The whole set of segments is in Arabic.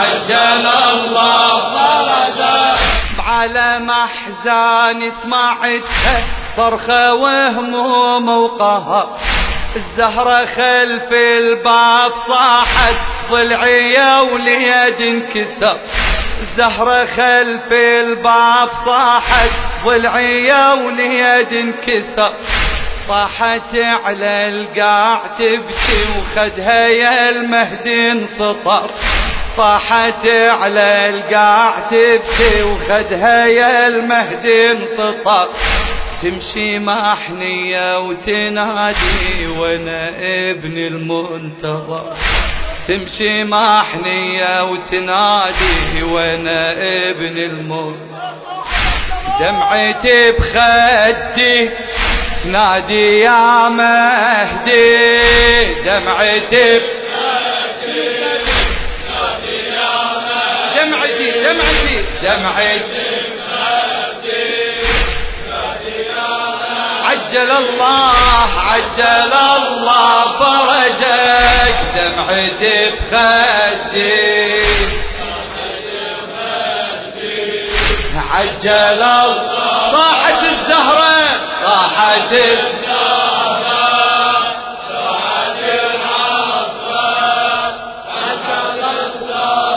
عجل الله فرجك. بعلم أحزان سمعتها صرخة وهموم وقهر، الزهرة خلف الباب صاحت ضلعي وليد انكسر، الزهرة خلف الباب صاحت ضلعي وليد انكسر، طاحت على القاع تبكي وخدها يا المهدي انسطر، طاحت على القاع تبكي وخدها يا المهدي انسطر، تمشي محنية وتنادي وانا ابن المنتظر، تمشي محنية وتنادي وانا ابن المنتظر، دمعتي بخدي تنادي يا مهدي، دمعتي دمعتي عجل الله فرجك، دمعتي بخدي عجل الله، صاحت الزهرة صاحت الزهرة صاحت العصفة، عجل الله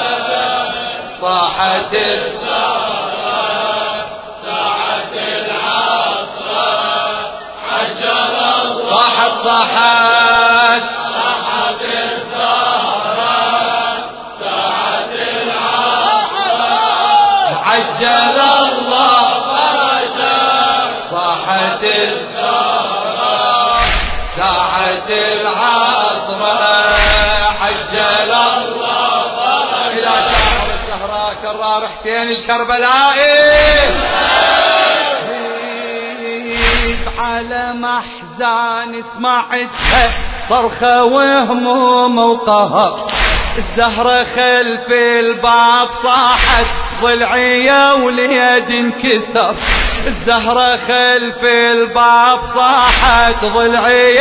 صاحت الزهرة صاحت العصفة، عجل الله صاحت صاحت صاحت الزهرة صاحت العصفة، عجل الله فرجك، صاحت الزهرة ساعة العصرة، عجل الله فرجك. إلى شاعر الزهراء كرار حسين الكربلائي، على محزان سمعتها صرخة وهموم وقهر، الزهرة خلف الباب صاحت ضلعي وليد انكسر، الزهرة خلف الباب صاحت ضلعي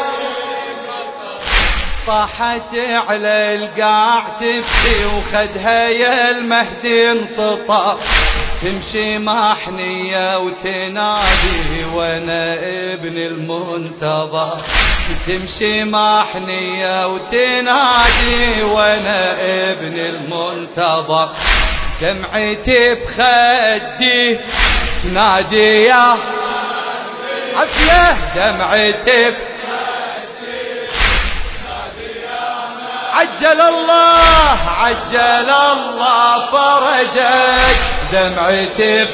طاحت على القاع تبكي وخدها يا المهدي انسطر، تمشي محنية وتنادي وانا ابن المنتظر، تمشي محنية وتنادي وانا ابن المنتظر، دمعتي بخدي تنادي يا عفية، دمعتي عجل الله فرجك، دمعتي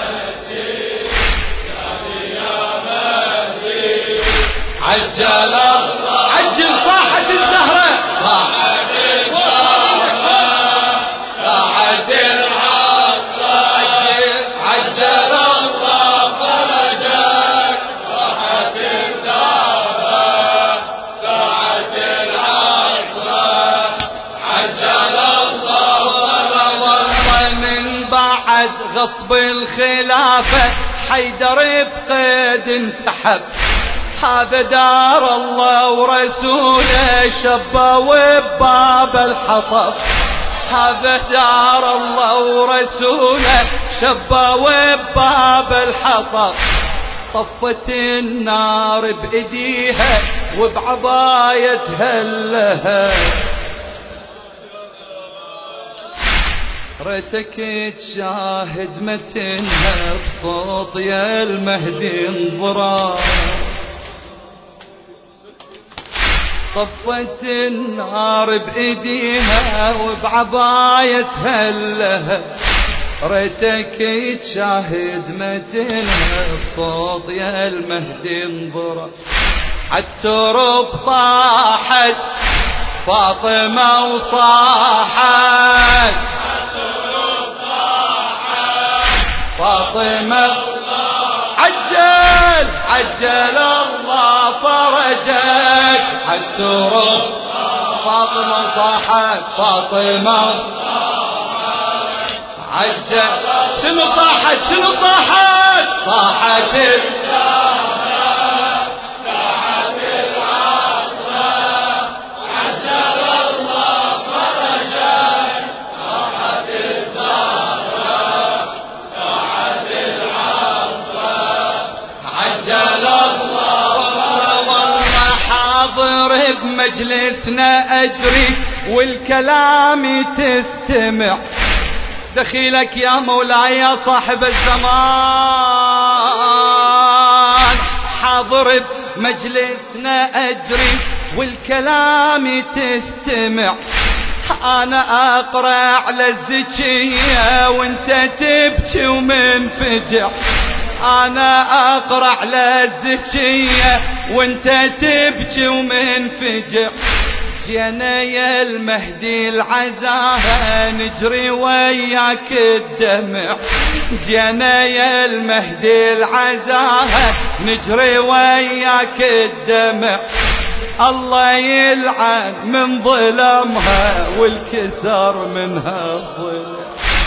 عجل الله، عجل صاحت الزهرة صاحت الزهرة صاحت العصفة، عجل الله فرجك، صاحت الزهرة صاحت العصفة، عجل الله من بعد غصب الخلافة حيدر بقيد انسحب، هذا دار الله ورسوله شبه وباب الحطب، هذا دار الله ورسوله شبه وباب الحطب، طفت النار بإيديها وبعبايتها اللهب، ريتك تشاهد متنها بصوت يا المهدي انظرا، طفت النار بإيديها وبعبايتها اللهب، ريتك تشاهد متنها بصوت يا المهدي انظرا، عالترب طاحت فاطمة وصاحت، فاطمة عجل الله فرجك، عالترب فاطمة صاحت، فاطمة عجل شنو صاحت صاحت صاحت العصفة، عجل الله فرجك، حاضر بمجلسنا أدري والكلام تستمع. دخيلك يا مولاي يا صاحب الزمان، حاضر بمجلسنا أدري والكلام تستمع. أنا أقرأ على الزكية وانت تبكي ومنفجع. أنا أقرأ على الزكية وانت تبكي ومنفجع. جينا يا المهدي العزاها نجري وياك الدمع. جينا يا المهدي العزاها نجري وياك الدمع. الله يلعن من ظلمها والكسر منها الظلم.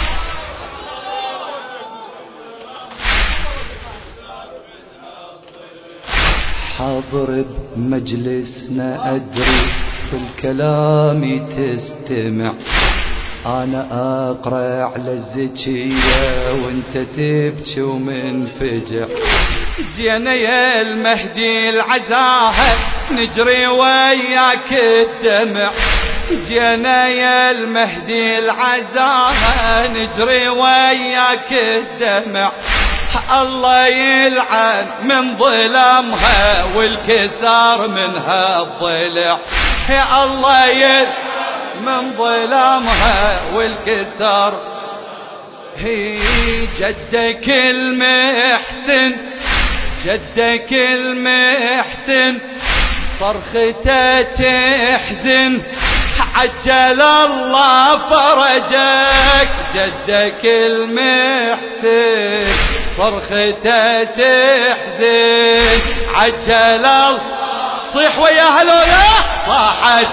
حاضر بمجلسنا أدري والكلام تستمع. أنا أقرأ على الزكية وانت تبكي ومنفجع. جينا يا المهدي العزاها نجري وياك الدمع. جينا يا المهدي العزاها نجري وياك الدمع. الله يلعن من ظلمها والكسار منها الضلع. يا الله يلعن من ظلمها والكسار. هي جدك المحسن جدك المحسن صرخته تحزن. عجل الله فرجك جدك المحسن صرخته تحزن. عجل الله صيح ويا هلولا صاحت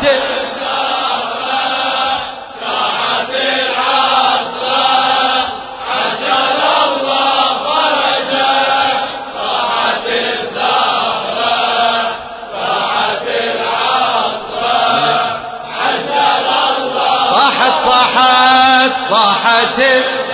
صاحت